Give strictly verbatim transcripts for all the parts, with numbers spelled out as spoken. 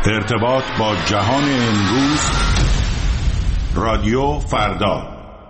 ارتباط با جهان امروز، رادیو فردا.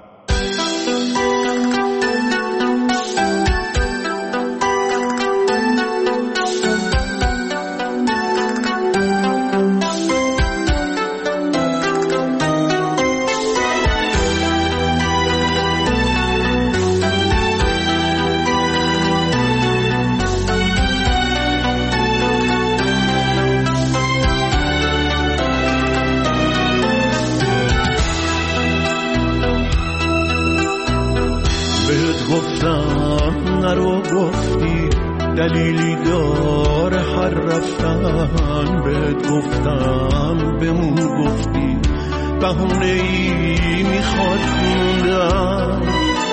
نرو گفتی دلیلی داره هر رفتن، بهت گفتم بمون گفتی بهونه ای میخواد موندن.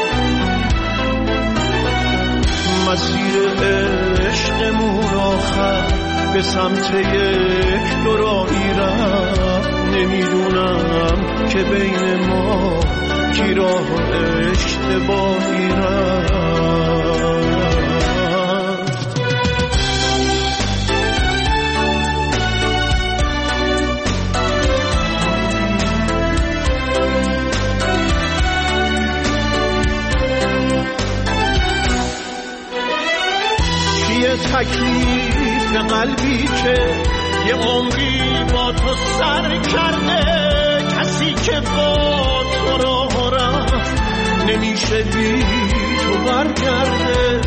مسیر عشقمون آخر به سمت یک دورایی رفت، نمیدونم که بین ما کی راه اشتباهی رفت. چیه تکلیف قلبی که یه عمری با تو سر کرده، کسی که با تو راه رفت نمیشه بی تو برگرده.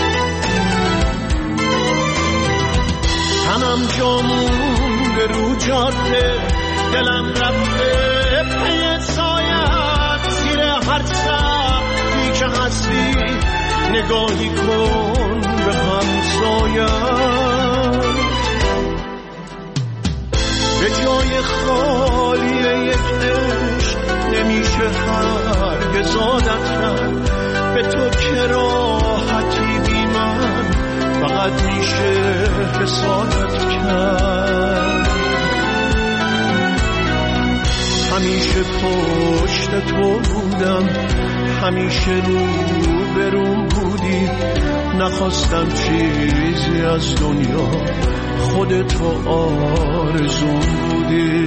تنم جامون به رو جاده، دلم رفته پی سایت، زیر هر سقفی که هستی نگاهی کن به همسایت. به جای خالی یک عشق نمیشه هرگز عادت کرد، به تو که راحتی بی من فقط میشه حسادت کرد. همیشه پشت تو بودم، همیشه رو بروم بودی، نخواستم چیزی از دنیا، خودتو آرزوم بودی.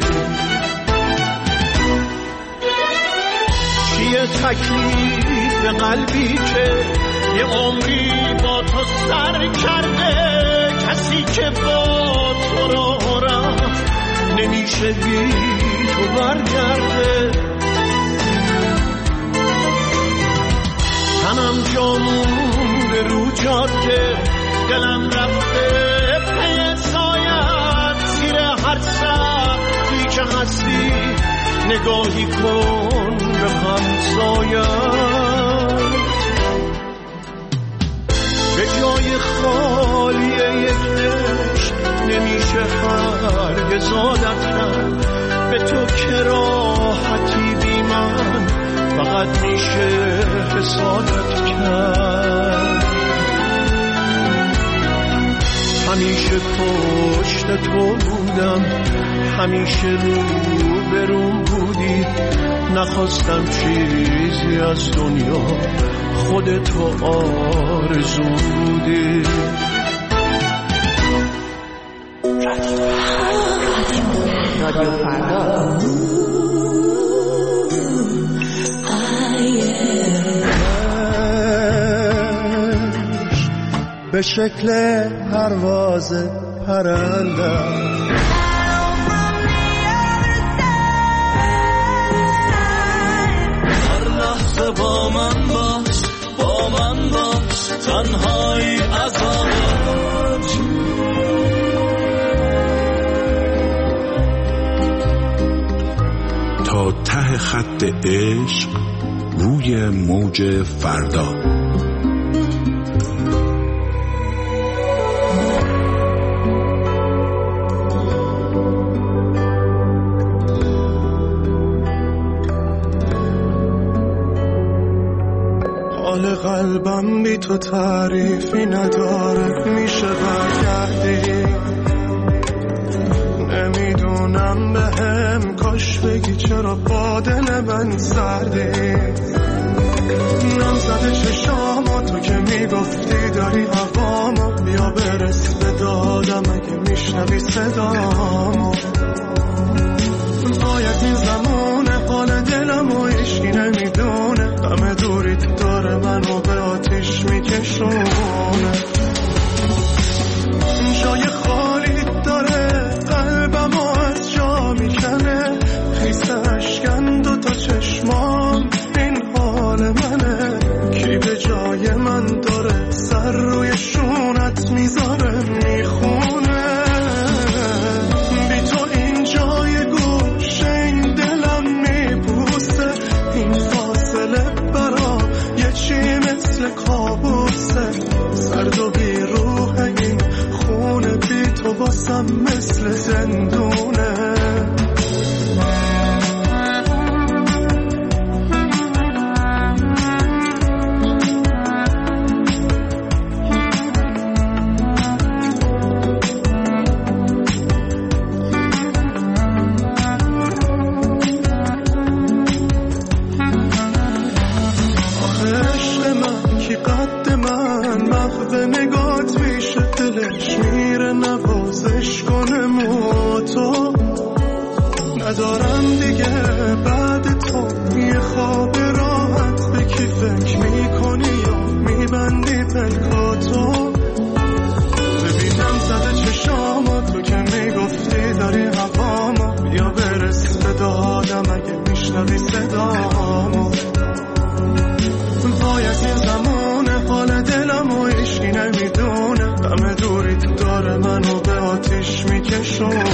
چیه تکلیف قلبی که یه عمری با تو سر کرده، کسی که با تو راه رفت نمیشه بی تو برگرده. تنم جامون به رو جاده، دلم رفته پی سایت، زیر هر سقفی که هستی نگاهی کن به همسایت. به جای خالی یک عشق نمیشه هرگز عادت کرد، به تو که راحتی بی من فقط میشه حسادت کرد. همیشه پشت تو بودم، همیشه رو بروم بودی، نخواستم چیزی از دنیا، خودتو آرزوم بودی. رادیو فردا. به شکل پرواز پرنده هر لحظه با من باش، با من باش، تنهایی عذابت. تا ته خط عشق روی موج فردا. حال قلبم بی تو تعریفی نداره، میشه برگردی؟ نمیدونم به هم کاش بگی چرا با دل من سردی. نم زده چشام اما تو که میگفتی داری هوامو بیا برس به دادم اگه میشنوی صدامو باید این زمونه حال دلم و عشقی نمیدونه همه دوریت داره منو به آتیش میکشونه جای خالی داره قلبم از جا میکنه خیسه اشکن دو تا چشمام این حال منه کی به جای من داره سر روی شونت میذاره میخونه بی تو این جای گوشه این دلم میبوسه این فاصله برا یه چی مثل کابوسه سرد و بی روح این خونه بی تو واسم مثل زندونه ندارم دیگه بعد تو یه خواب راحت به کی فکر میکنی یا میبندی پلکاتو ببینم زده چشامو تو که میگفتی داری هوامو بیا برس به دادم اگه میشنوی صدامو باید این زمونه حال دلم و عشقی نمیدونه همه دوریت داره منو به آتیش میکشونه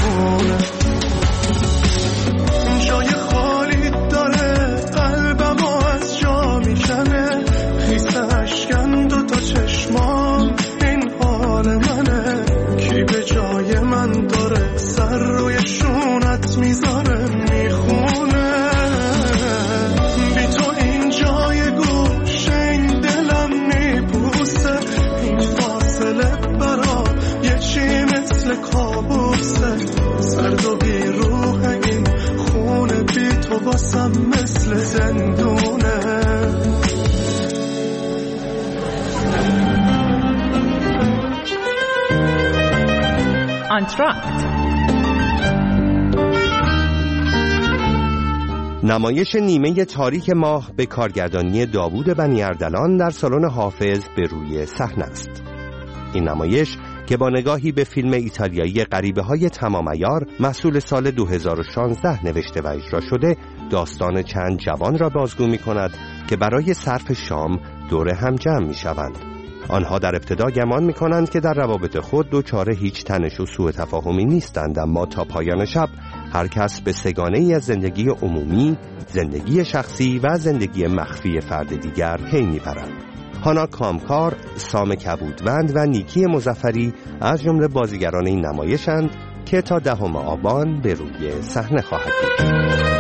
جای خالی داره قلبم از جا میکنه خیسه اشکن دو تا چشمام این حال منه کی به جای من داره سر روی شونت میذاره میخونه بی تو این جای گوشه این دلم میبوسه این فاصله برا یه چی مثل کابوسه سرد و بی روح این خونه بی تو واسم مثل زندونه آنتراکت نمایش نیمه تاریک ماه به کارگردانی داوود بنی اردلان در سالن حافظ به روی صحنه است. این نمایش که با نگاهی به فیلم ایتالیایی غریبه های تمام عیار محصول سال دو هزار و شانزده نوشته و اجرا شده داستان چند جوان را بازگو می کند که برای صرف شام دور هم جمع می شوند. آنها در ابتدا گمان می کنند که در روابط خود دوچار هیچ تنش و سوء تفاهمی نیستند، اما تا پایان شب هر کس به سگانه ای از زندگی عمومی، زندگی شخصی و زندگی مخفی فرد دیگر پی می برند. هانا کامکار، سام کبودوند و نیکی مظفری از جمله بازیگران این نمایشند که تا دهم آبان به روی صحنه خواهد بود.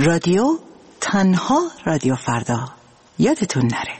رادیو تنها رادیو فردا، یادتون نره.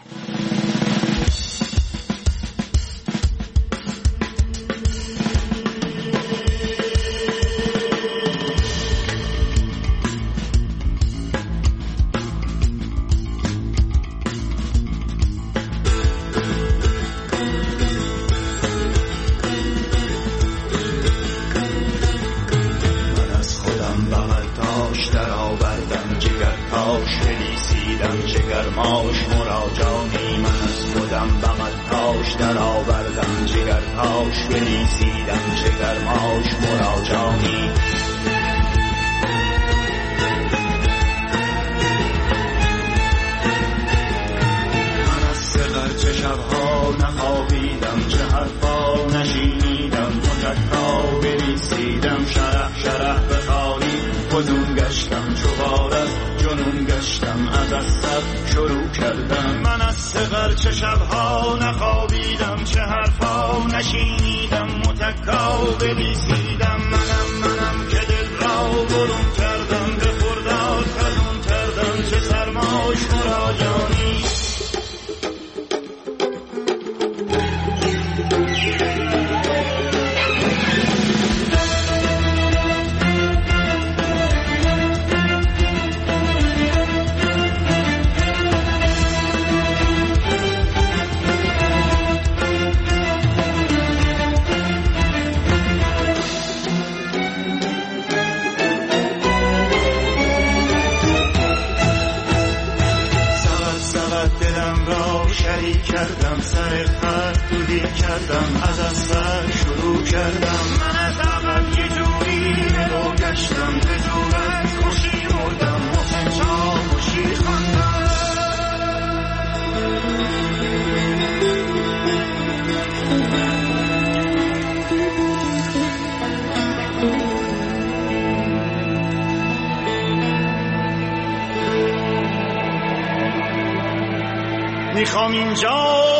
میخوام اینجا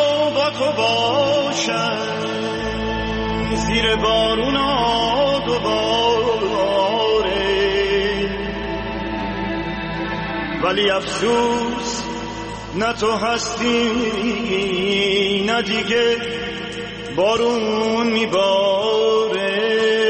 با تو باشم، زیر بارونا دوباره، ولی افسوس نه تو هستی نه دیگه بارون میباره.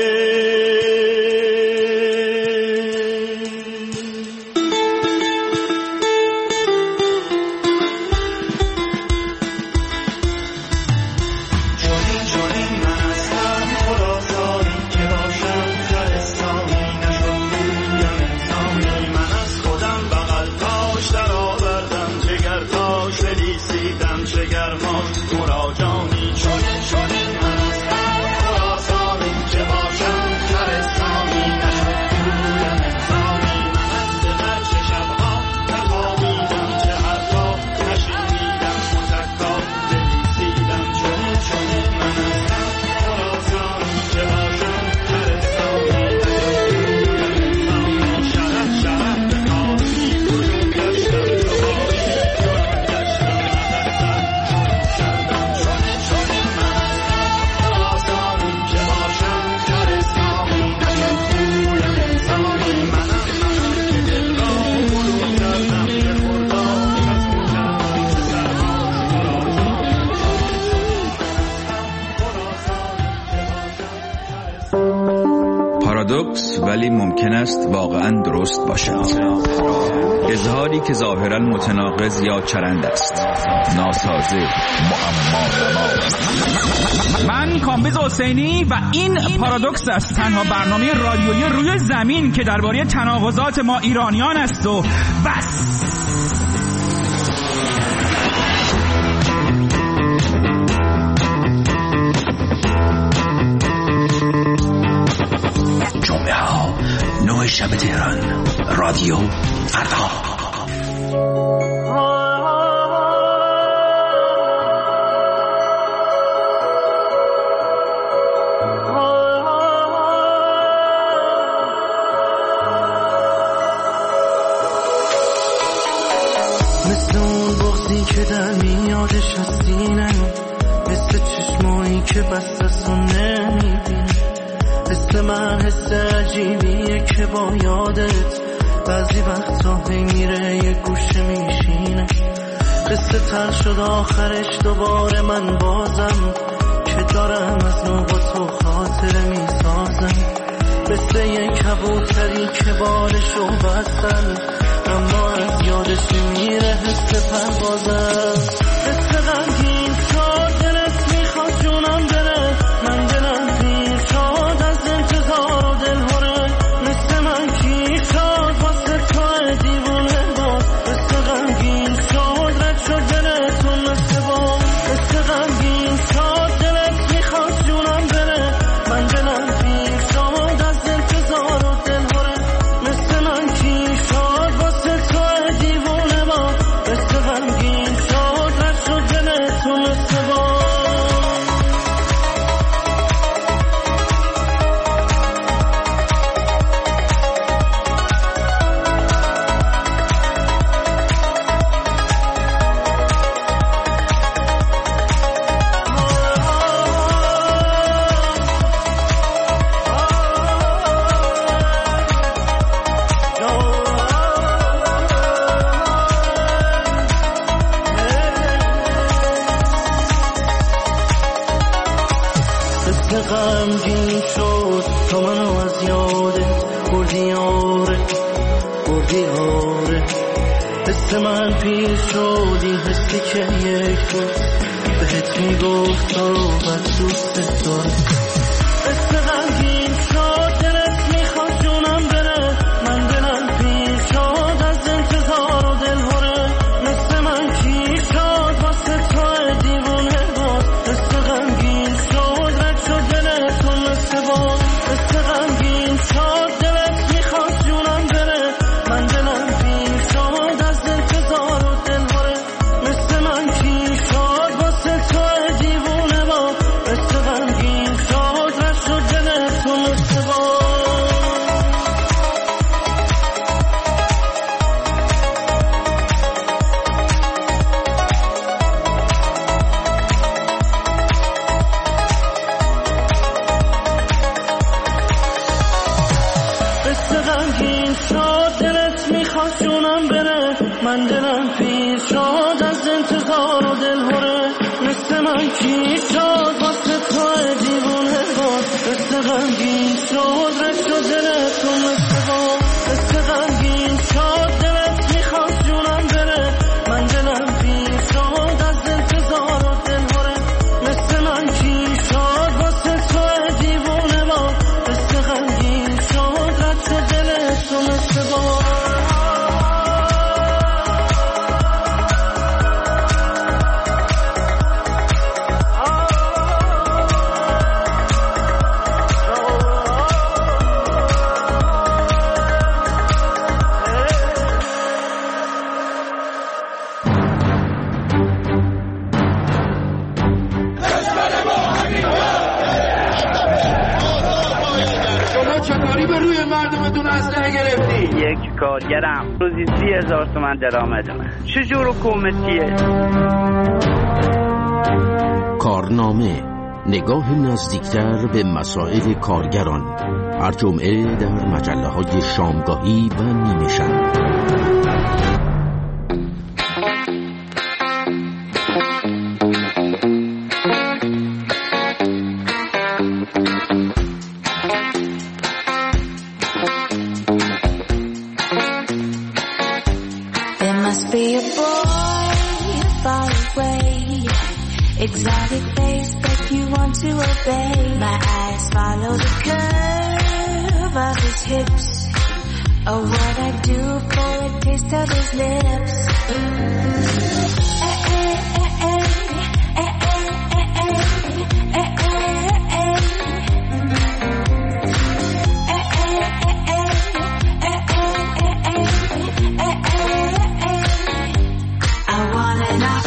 پارادوکس ولی ممکن است واقعا درست باشد. اظهاری که ظاهرا متناقض یا چرند است، ناسازه، معما. من کامبیز حسینی و این پارادوکس است، تنها برنامه رادیویی روی زمین که درباره تناقضات ما ایرانیان است و بس. جمعه ها نه شب تهران، رادیو فردا. مثل اون بغضی که در میادش از سینه، مثل چشمایی که بست است و نمیبینی، مثل من حس عجیبیه که با یادت بعضی وقتا هی میره یه گوشه میشینه، قصه تر شد آخرش دوباره من بازم که دارم از نو با تو خاطره میسازم، مثل یه کبوتری که بالشو بستن اما از یادش میره حس پروازم. قصه غمگین شد دلت میخواد جونم بره، من دلم پیر شد از انتظار و دلهوره، مثل من کی شد واسه تو دیوونه باز. قصه غمگین شد رد شد دلتون مثل باز، قصه غمگین شد دلت میخواد جونم بره، من دلم پیر شد از انتظار و دلهوره، مثل من کی شد واسه تو دیوونه باز. قصه غمگین شد رد شد دلتون مثل باز. غمگین شد تو منو از یادت بردی آره بردی آره، حس من پیر شد این حسی که یک روز بهت میگفت تو رو بد دوست داره. حس غمگین شد دلت میخواد جونم بره، من دلم پیر شد از انتظار و دلهوره، مثل من کی شد واسه تو دیوونه باز. حس غمگین شد رد شد دلتون مثل باز، حس غمگین شد دلت میخواد جونم بره، من دلم پیر شد از انتظار و دلهوره، مثل من کی شد واسه تو دیوونه باز. حس غمگین شد رد شد دلتون مثل باز. قصه غمگین شد دلت میخواد جونم بره، من دلم پیر شد از انتظار و دلهوره، مثل من کی شد واسه تو دیوونه باز. قصه غمگین شد رد شد دلتون مثل باز، قصه غمگین شد دلت میخواد جونم بره، من دلم پیر شد از انتظار و دلهوره، مثل من کی شد واسه تو دیوونه باز. قصه غمگین شد رد شد دلتون مثل باز. چطوری به روی مردمتون اسلحه گرفتی؟ یک کارگرم روزی سی هزار تومن درآمدمه. چجور حکومتیه؟ کارنامه، نگاه نزدیکتر به مسائل کارگران، هر جمعه در مجله های شامگاهی و نیمه شب. Exotic face that you want to obey. My eyes follow the curve of his hips. Oh, what I do for a taste of his lips. Eh, eh, eh, eh, eh, eh, eh, eh, eh, eh. I wanna know.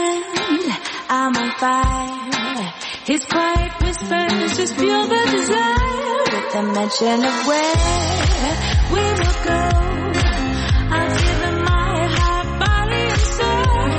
hand, I'm on fire. His quiet whispers just fuel the desire. With the mention of where we will go, I'll give him my heart, body, and soul.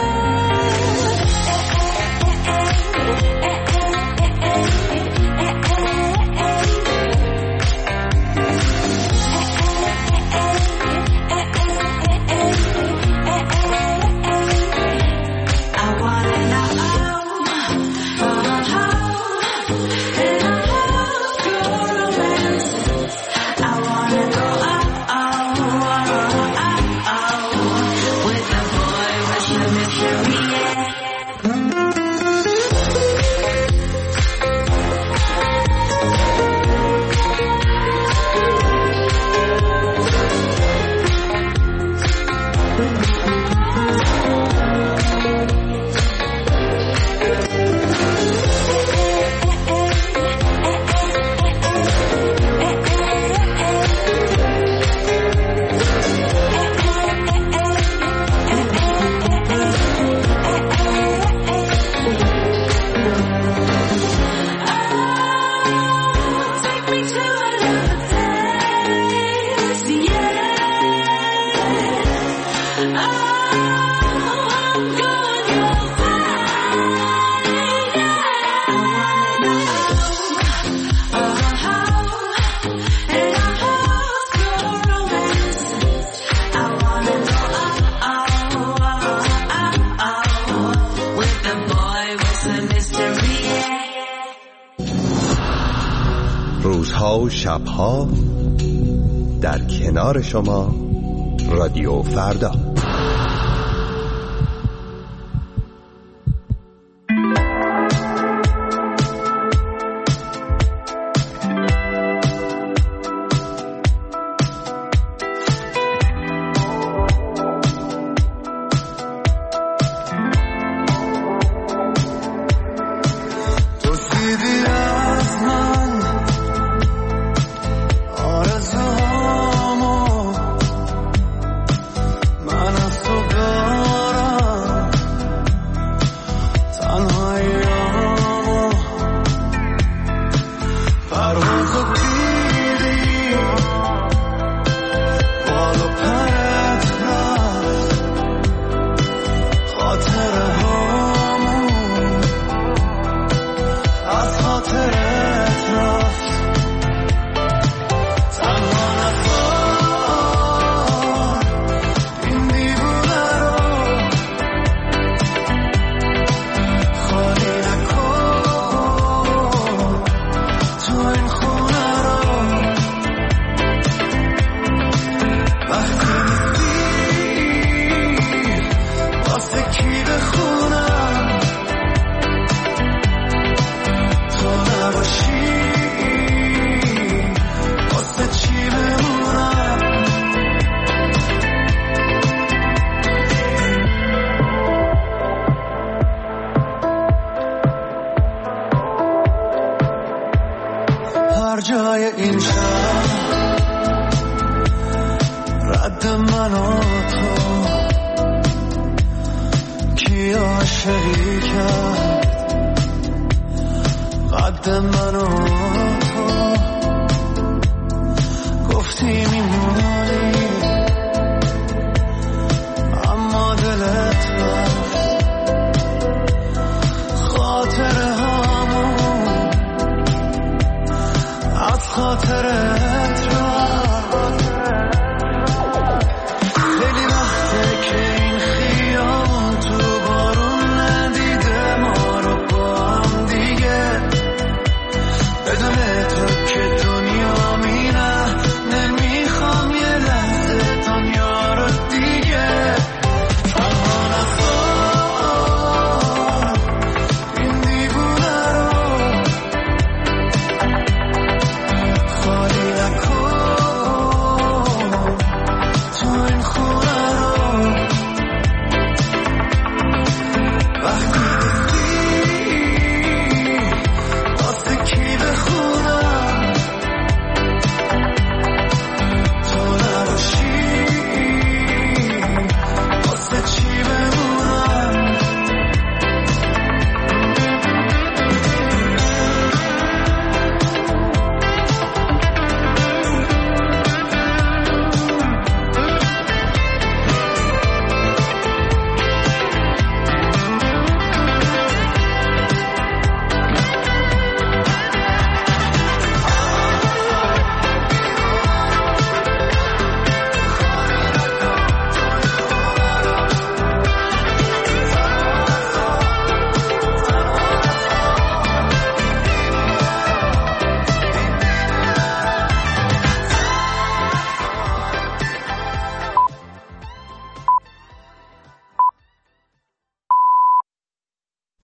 روزها و شبها در کنار شما رادیو فردا. هر جای این شهر رد من و تو کی عاشقی کرد قد من و